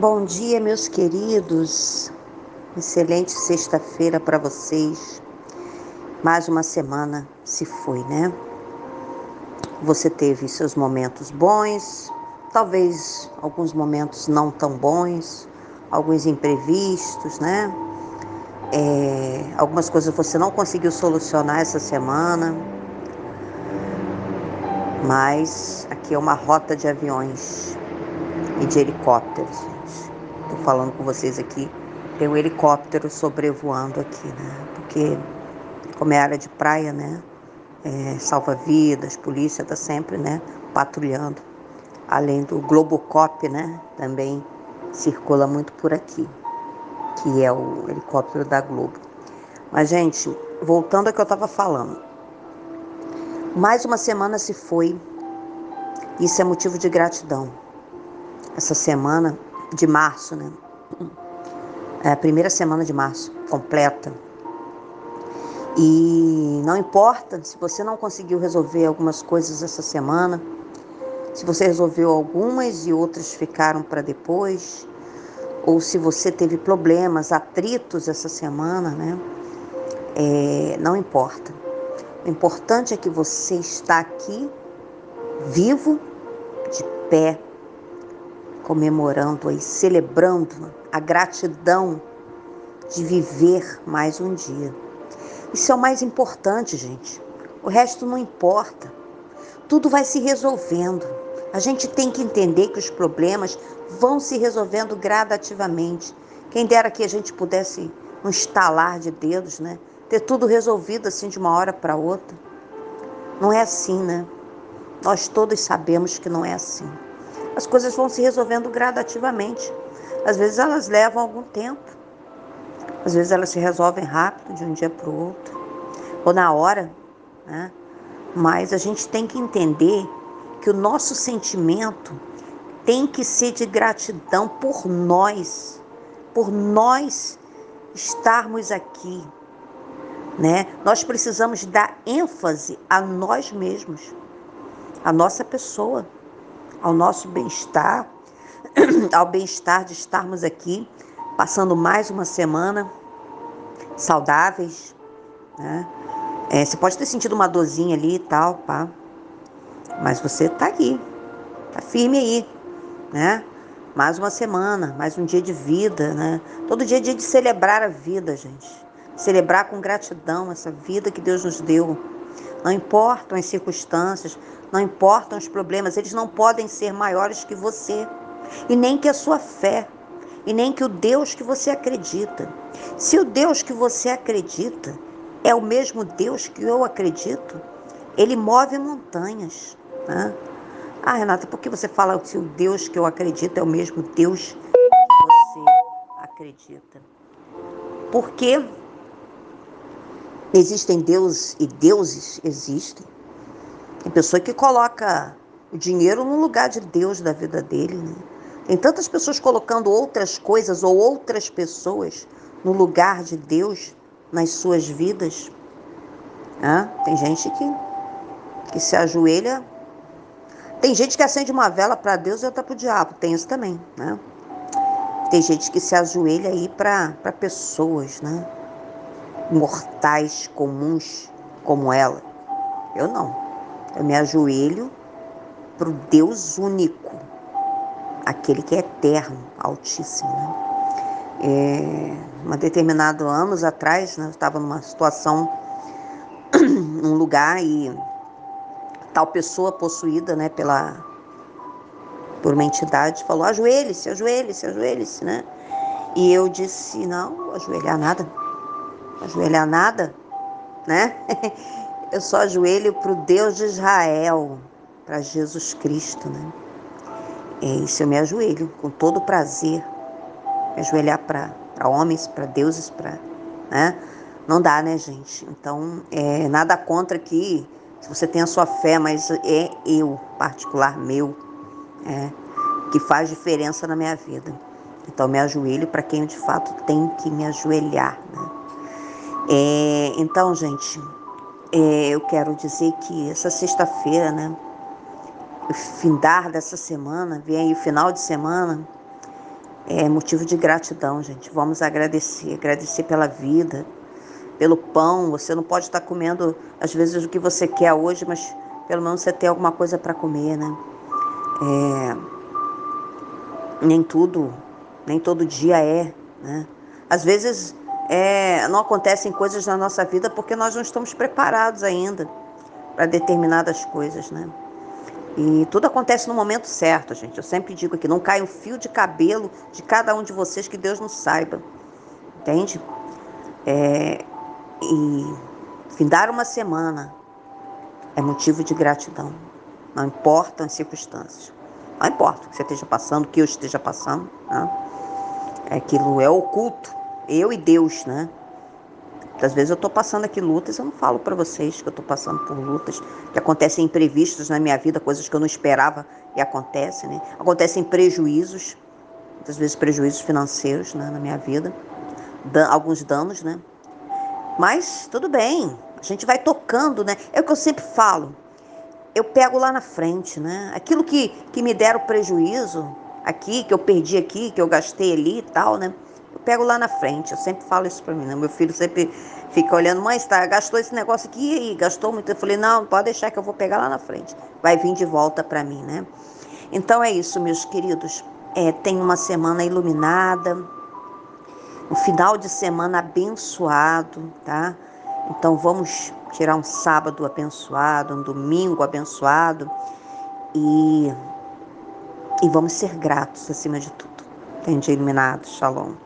Bom dia, meus queridos. Excelente sexta-feira para vocês. Mais uma semana se foi, né? Você teve seus momentos bons, talvez alguns momentos não tão bons, alguns imprevistos, né? Algumas coisas você não conseguiu solucionar essa semana, mas aqui é uma rota de aviões e de helicópteros, gente. Tô falando com vocês aqui, tem um helicóptero sobrevoando aqui, né? Porque como é área de praia, né? Salva-vidas, polícia tá sempre, né? Patrulhando. Além do Globocop, né? Também circula muito por aqui, que é o helicóptero da Globo. Mas, gente, voltando ao que eu tava falando. Mais uma semana se foi. Isso é motivo de gratidão. Essa semana de março, né? É a primeira semana de março, completa. E não importa se você não conseguiu resolver algumas coisas essa semana, se você resolveu algumas e outras ficaram para depois, ou se você teve problemas, atritos essa semana, né? Não importa. O importante é que você está aqui, vivo, de pé, comemorando e celebrando a gratidão de viver mais um dia. Isso é o mais importante, gente. O resto não importa. Tudo vai se resolvendo. A gente tem que entender que os problemas vão se resolvendo gradativamente. Quem dera que a gente pudesse, um estalar de dedos, né? Ter tudo resolvido assim de uma hora para outra. Não é assim, né? Nós todos sabemos que não é assim. As coisas vão se resolvendo gradativamente. Às vezes elas levam algum tempo. Às vezes elas se resolvem rápido, de um dia para o outro. Ou na hora, né? Mas a gente tem que entender que o nosso sentimento tem que ser de gratidão por nós estarmos aqui, né? Nós precisamos dar ênfase a nós mesmos, a nossa pessoa, ao nosso bem-estar, ao bem-estar de estarmos aqui, passando mais uma semana saudáveis, né? Você pode ter sentido uma dorzinha ali e tal, pá, mas você tá aqui, tá firme aí, né? Mais uma semana, mais um dia de vida, né? Todo dia é dia de celebrar a vida, gente. Celebrar com gratidão essa vida que Deus nos deu. Não importam as circunstâncias, não importam os problemas, eles não podem ser maiores que você. E nem que a sua fé, e nem que o Deus que você acredita. Se o Deus que você acredita é o mesmo Deus que eu acredito, ele move montanhas, né? Ah, Renata, por que você fala que o Deus que eu acredito é o mesmo Deus que você acredita? Porque existem deuses e deuses existem. Tem pessoa que coloca o dinheiro no lugar de Deus da vida dele, né? Tem tantas pessoas colocando outras coisas ou outras pessoas no lugar de Deus nas suas vidas. Tem gente que se ajoelha. Tem gente que acende uma vela para Deus e outra para o diabo. Tem isso também, né? Tem gente que se ajoelha aí para pessoas, né? Mortais, comuns como ela. Eu não. Eu me ajoelho para o Deus único, aquele que é eterno, altíssimo, né? Uma determinado anos atrás, né, eu estava numa situação, num lugar e tal pessoa possuída, né, por uma entidade falou: ajoelhe-se, ajoelhe-se, ajoelhe-se, né? E eu disse: não, ajoelhar nada, né? Eu só ajoelho para o Deus de Israel, para Jesus Cristo, né? Isso eu me ajoelho com todo prazer. Me ajoelhar para homens, para deuses, né? Não dá, né, gente? Então, nada contra que se você tem a sua fé, mas é eu, particular meu, que faz diferença na minha vida. Então, me ajoelho para quem de fato tem que me ajoelhar, né? Então, gente, eu quero dizer que essa sexta-feira, né, o findar dessa semana, vem aí o final de semana, É motivo de gratidão, gente. Vamos agradecer, agradecer pela vida, pelo pão. Você não pode estar comendo, às vezes, o que você quer hoje, mas pelo menos você tem alguma coisa para comer, né? Nem tudo, nem todo dia é, né? Às vezes não acontecem coisas na nossa vida porque nós não estamos preparados ainda para determinadas coisas, né? E tudo acontece no momento certo, gente. Eu sempre digo aqui, não cai um fio de cabelo de cada um de vocês que Deus não saiba, entende? E findar uma semana é motivo de gratidão. Não importa as circunstâncias. Não importa o que você esteja passando, o que eu esteja passando, né? Aquilo é oculto. Eu e Deus, né? Muitas vezes eu estou passando aqui lutas, eu não falo para vocês que eu estou passando por lutas, que acontecem imprevistos na minha vida, coisas que eu não esperava e acontecem, né? Acontecem prejuízos, muitas vezes prejuízos financeiros, né, na minha vida, alguns danos, né? Mas tudo bem, a gente vai tocando, né? É o que eu sempre falo, eu pego lá na frente, né? Aquilo que me deram prejuízo aqui, que eu perdi aqui, que eu gastei ali e tal, né? Eu pego lá na frente, eu sempre falo isso pra mim, né? Meu filho sempre fica olhando, mãe, tá, gastou esse negócio aqui e aí, gastou muito. Eu falei, não, pode deixar que eu vou pegar lá na frente. Vai vir de volta pra mim, né? Então é isso, meus queridos. Tem uma semana iluminada, um final de semana abençoado, tá? Então vamos tirar um sábado abençoado, um domingo abençoado e vamos ser gratos acima de tudo. Tende iluminado. Shalom.